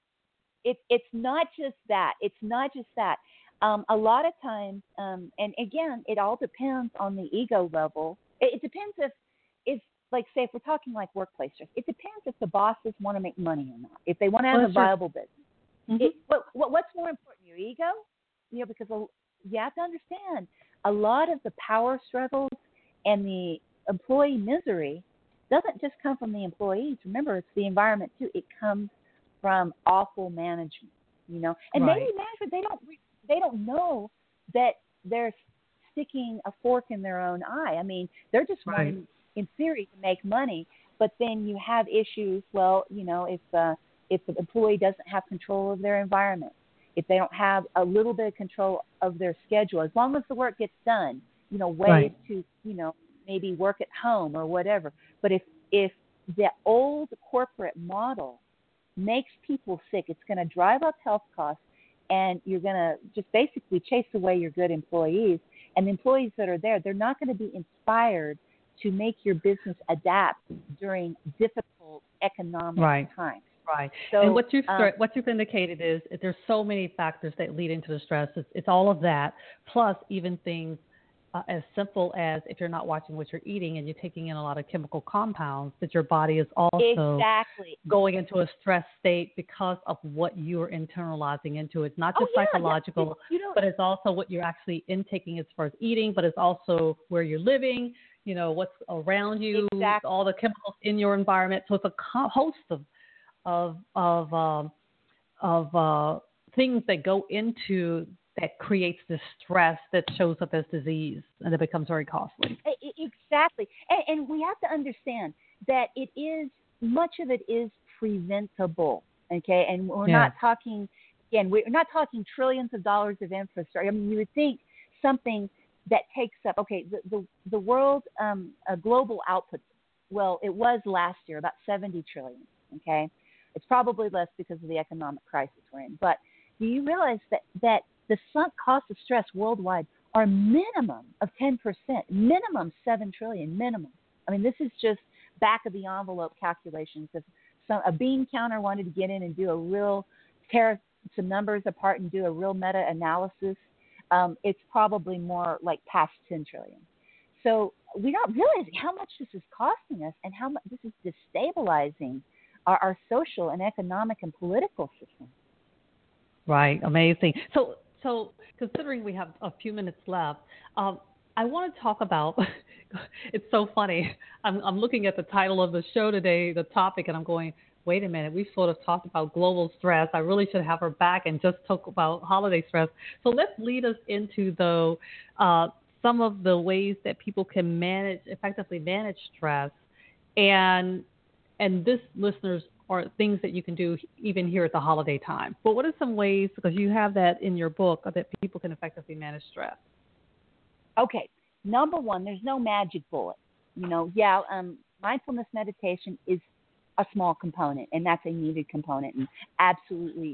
It, it's not just that. It's not just that. Um, a lot of times, um, and again, it all depends on the ego level. It, it depends if, if, like, say, if we're talking like workplace stress, it depends if the bosses want to make money or not, if they want to have well, a viable true. business. Mm-hmm. It, what, what, what's more important, your ego? You know, because you have to understand a lot of the power struggles and the employee misery doesn't just come from the employees. Remember, it's the environment too. It comes from awful management, you know, and right. maybe management, they don't they don't know that they're sticking a fork in their own eye. I mean, they're just right. wanting, in theory, to make money, but then you have issues. Well, you know, if uh, if the employee doesn't have control of their environment, if they don't have a little bit of control of their schedule, as long as the work gets done, you know, ways right. to, you know, maybe work at home or whatever. But if if the old corporate model makes people sick, it's going to drive up health costs, and you're going to just basically chase away your good employees. And the employees that are there, they're not going to be inspired to make your business adapt during difficult economic right. times. Right. So, and what you've, um, what you've indicated is that there's so many factors that lead into the stress. It's, it's all of that, plus even things uh, as simple as if you're not watching what you're eating and you're taking in a lot of chemical compounds, that your body is also exactly. going into a stress state because of what you're internalizing into it. Not just oh, yeah, psychological, yeah. You know, but it's also what you're actually intaking as far as eating, but it's also where you're living, you know, what's around you, exactly. all the chemicals in your environment. So it's a co- host of of of um, of uh, things that go into that creates this stress that shows up as disease, and it becomes very costly. Exactly, and, and we have to understand that it is, much of it is preventable. Okay, and we're yeah. not talking again. We're not talking trillions of dollars of infrastructure. I mean, you would think something that takes up. Okay, the the, the world um, uh, global output. Well, it was last year about seventy trillion. Okay. It's probably less because of the economic crisis we're in. But do you realize that, that the sunk cost of stress worldwide are minimum of ten percent, minimum seven trillion dollars, minimum. I mean, this is just back of the envelope calculations. If some, a bean counter wanted to get in and do a real, tear some numbers apart and do a real meta-analysis, um, it's probably more like past ten trillion dollars. So we don't realize how much this is costing us and how much this is destabilizing Our, our social and economic and political system. Right, amazing. So, so considering we have a few minutes left, um, I want to talk about. It's so funny. I'm, I'm looking at the title of the show today, the topic, and I'm going, wait a minute. We sort of talked about global stress. I really should have her back and just talk about holiday stress. So let's lead us into though uh, some of the ways that people can manage effectively manage stress, and And this, listeners, are things that you can do even here at the holiday time. But what are some ways, because you have that in your book, that people can effectively manage stress? Okay. Number one, there's no magic bullet. You know, yeah, um, mindfulness meditation is a small component, and that's a needed component and absolutely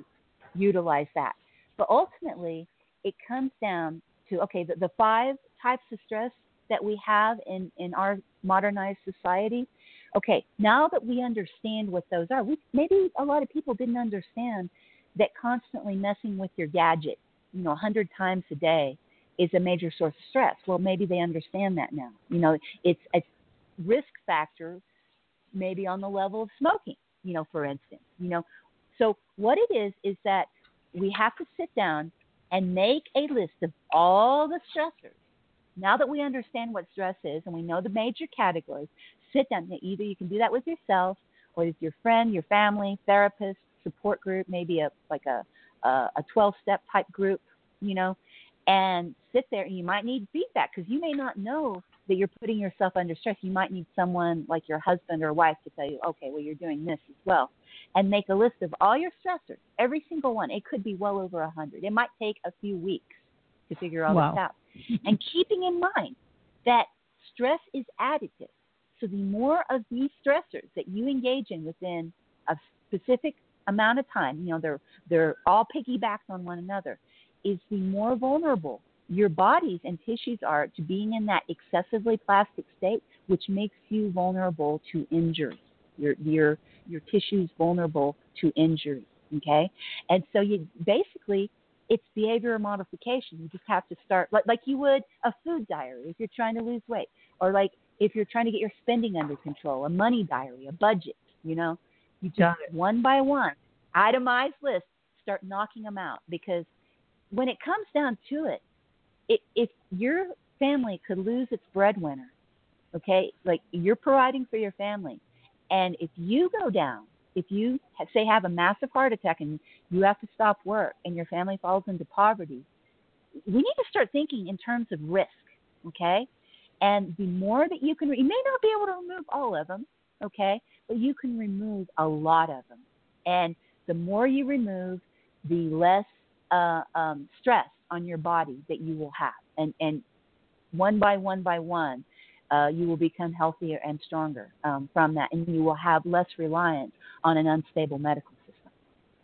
utilize that. But ultimately, it comes down to, okay, the, the five types of stress that we have in, in our modernized society. Okay, now that we understand what those are, we, maybe a lot of people didn't understand that constantly messing with your gadget, you know, a hundred times a day is a major source of stress. Well, maybe they understand that now. You know, it's a risk factor maybe on the level of smoking, you know, for instance. You know, so what it is is that we have to sit down and make a list of all the stressors. Now that we understand what stress is and we know the major categories, sit down. Either you can do that with yourself or with your friend, your family, therapist, support group, maybe a like a a twelve-step type group, you know, and sit there. And you might need feedback because you may not know that you're putting yourself under stress. You might need someone like your husband or wife to tell you, okay, well, you're doing this as well. And make a list of all your stressors, every single one. It could be well over a hundred. It might take a few weeks to figure all wow. this out. And keeping in mind that stress is additive. So the more of these stressors that you engage in within a specific amount of time, you know, they're they're all piggybacked on one another, is the more vulnerable your bodies and tissues are to being in that excessively plastic state, which makes you vulnerable to injury. Your your your tissues vulnerable to injury. Okay, and so you basically it's behavioral modification. You just have to start like like you would a food diary if you're trying to lose weight, or like if you're trying to get your spending under control, a money diary, a budget. You know, you just one by one, itemized list, start knocking them out, because when it comes down to it, it if your family could lose its breadwinner, okay, like you're providing for your family, and if you go down, if you say have a massive heart attack and you have to stop work and your family falls into poverty, we need to start thinking in terms of risk, okay? And the more that you can, you may not be able to remove all of them, okay, but you can remove a lot of them. And the more you remove, the less uh, um, stress on your body that you will have. And, and one by one by one, uh, you will become healthier and stronger um, from that, and you will have less reliance on an unstable medical system.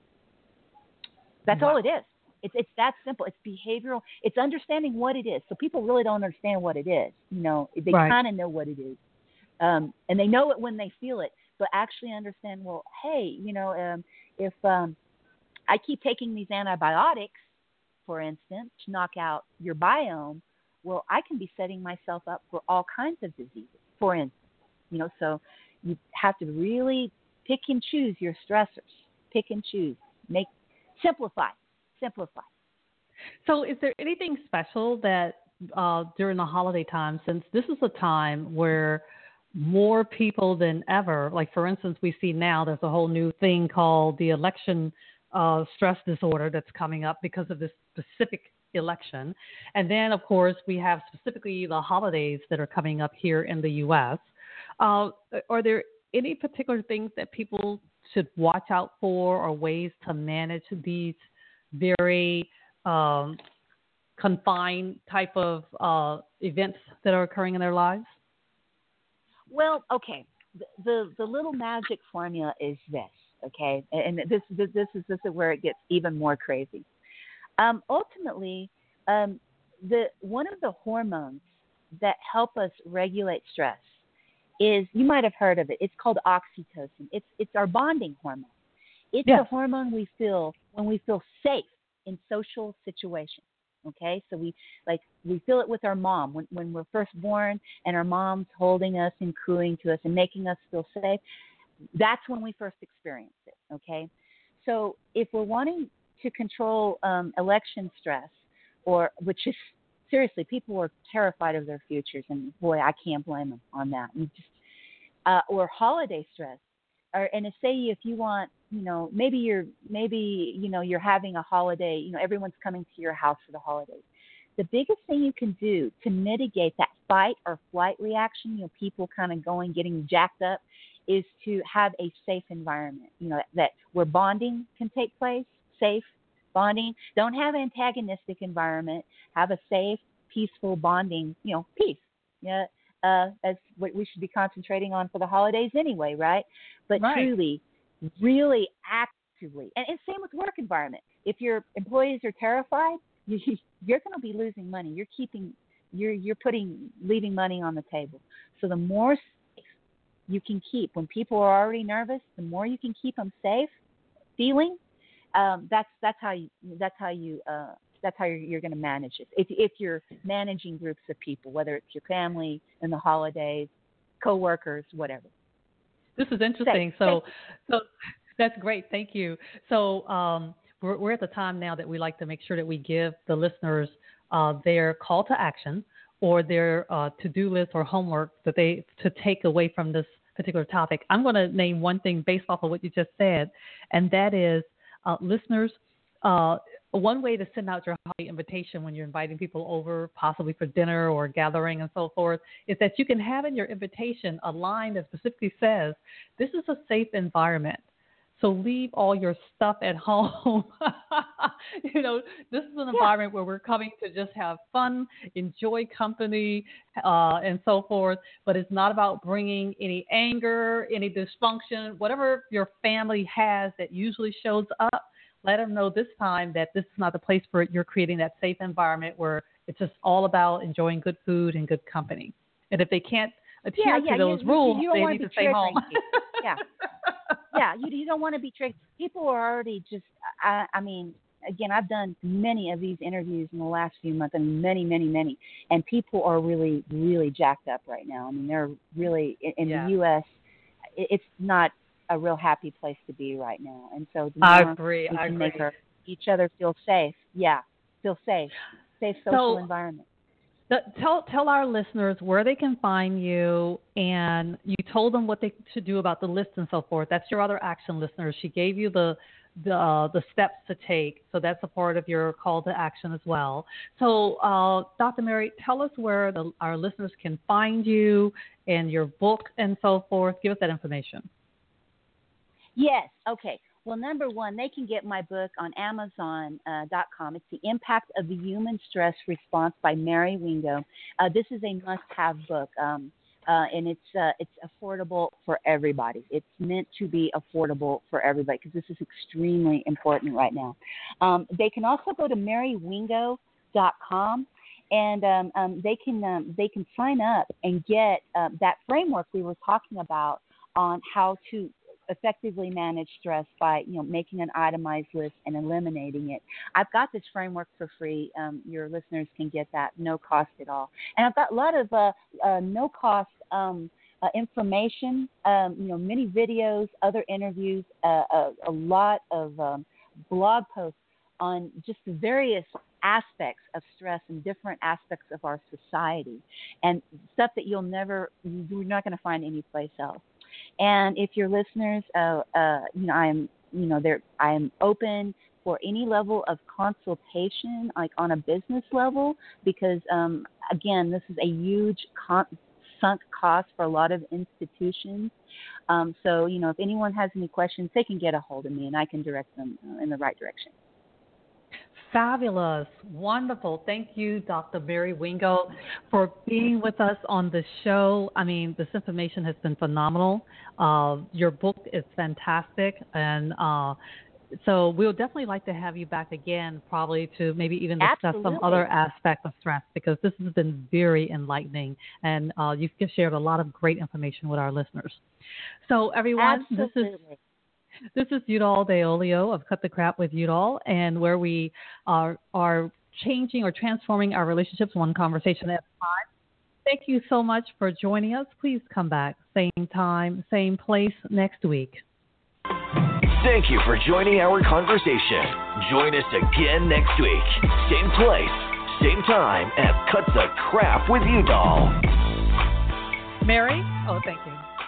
That's wow. all it is. It's it's that simple. It's behavioral. It's understanding what it is. So people really don't understand what it is. You know, they right. kind of know what it is, um, and they know it when they feel it. But actually understand. Well, hey, you know, um, if um, I keep taking these antibiotics, for instance, to knock out your biome, well, I can be setting myself up for all kinds of diseases. For instance, you know, so you have to really pick and choose your stressors. Pick and choose. Make simplify. Simplify. So is there anything special that uh, during the holiday time, since this is a time where more people than ever, like for instance, we see now there's a whole new thing called the election uh, stress disorder that's coming up because of this specific election. And then, of course, we have specifically the holidays that are coming up here in the U S. Uh, are there any particular things that people should watch out for or ways to manage these very um, confined type of uh, events that are occurring in their lives? Well, okay. The, the the little magic formula is this, okay, and this this, this is this is where it gets even more crazy. Um, ultimately, um, the one of the hormones that help us regulate stress is, you might have heard of it. It's called oxytocin. It's it's our bonding hormone. It's yes. the hormone we feel when we feel safe in social situations. Okay, so we like we feel it with our mom when when we're first born, and our mom's holding us and cooing to us and making us feel safe. That's when we first experience it. Okay, so if we're wanting to control um, election stress, or which is seriously, people are terrified of their futures, and boy, I can't blame them on that. You just uh, or holiday stress, or and say if you want, you know, maybe you're maybe you know you're having a holiday, you know, everyone's coming to your house for the holidays. The biggest thing you can do to mitigate that fight or flight reaction, you know, people kind of going getting jacked up, is to have a safe environment. You know, that where bonding can take place. Safe bonding. Don't have an antagonistic environment. Have a safe, peaceful bonding. You know, peace. Yeah, uh, that's what we should be concentrating on for the holidays anyway, right? But right. truly, really actively, and, and same with work environment. if your employees are terrified, you, you're going to be losing money. You're keeping, you're you're putting, leaving money on the table. So the more safe you can keep, when people are already nervous, the more you can keep them safe, feeling. Um, that's that's how you that's how you uh, that's how you're, you're going to manage it. If if you're managing groups of people, whether it's your family in the holidays, coworkers, whatever. This is interesting. Safe. So Safe. so that's great. Thank you. So um, we're we're at the time now that we like to make sure that we give the listeners uh, their call to action or their uh, to-do list or homework that they to take away from this particular topic. I'm going to name one thing based off of what you just said, and that is. Uh, listeners, uh, one way to send out your holiday invitation when you're inviting people over, possibly for dinner or gathering and so forth, is that you can have in your invitation a line that specifically says, this is a safe environment. So leave all your stuff at home. You know, this is an environment where we're coming to just have fun, enjoy company, uh, and so forth. But it's not about bringing any anger, any dysfunction, whatever your family has that usually shows up. Let them know this time that this is not the place for it. You're creating that safe environment where it's just all about enjoying good food and good company. And if they can't adhere yeah, yeah, to those you, rules, you, you they need to stay home. Yeah. Yeah, you, you don't want to be tricked. People are already just, I, I mean, again, I've done many of these interviews in the last few months, and many, many, many, and people are really, really jacked up right now. I mean, they're really, in, in yeah. the U S, it, it's not a real happy place to be right now. And so the I more agree. we I can agree. make our, each other feel safe, yeah, feel safe, safe social so, environment. The, tell tell our listeners where they can find you, and you told them what they should do about the list and so forth. That's your other action, listeners. She gave you the the uh, the steps to take, so that's a part of your call to action as well. So, uh, Doctor Mary, tell us where the, our listeners can find you and your book and so forth. Give us that information. Yes. Okay. Well, number one, they can get my book on Amazon dot com. Uh, it's The Impact of the Human Stress Response by Mary Wingo. Uh, this is a must-have book, um, uh, and it's uh, it's affordable for everybody. It's meant to be affordable for everybody because this is extremely important right now. Um, they can also go to Mary Wingo dot com, and um, um, they can um, they can sign up and get uh, that framework we were talking about on how to effectively manage stress by, you know, making an itemized list and eliminating it. I've got this framework for free. Um, your listeners can get that, no cost at all. And I've got a lot of uh, uh, no cost um, uh, information, um, you know, many videos, other interviews, uh, a, a lot of um, blog posts on just the various aspects of stress and different aspects of our society, and stuff that you'll never, you're not going to find anyplace else. And if your listeners, uh, uh, you know, I am, you know, there, I am open for any level of consultation, like on a business level, because um, again, this is a huge con- sunk cost for a lot of institutions. Um, so, you know, if anyone has any questions, they can get a hold of me, and I can direct them uh, in the right direction. Fabulous. Wonderful. Thank you, Doctor Mary Wingo, for being with us on the show. I mean, this information has been phenomenal. Uh, your book is fantastic. And uh, so we'll definitely like to have you back again, probably to maybe even discuss Absolutely. some other aspect of stress, because this has been very enlightening. And uh, you've shared a lot of great information with our listeners. So, everyone, Absolutely. this is This is Udall Deolio of Cut the Crap with Udall, and where we are, are changing or transforming our relationships one conversation at a time. Thank you so much for joining us. Please come back, same time, same place next week. Thank you for joining our conversation. Join us again next week. Same place, same time at Cut the Crap with Udall. Mary? Oh, thank you.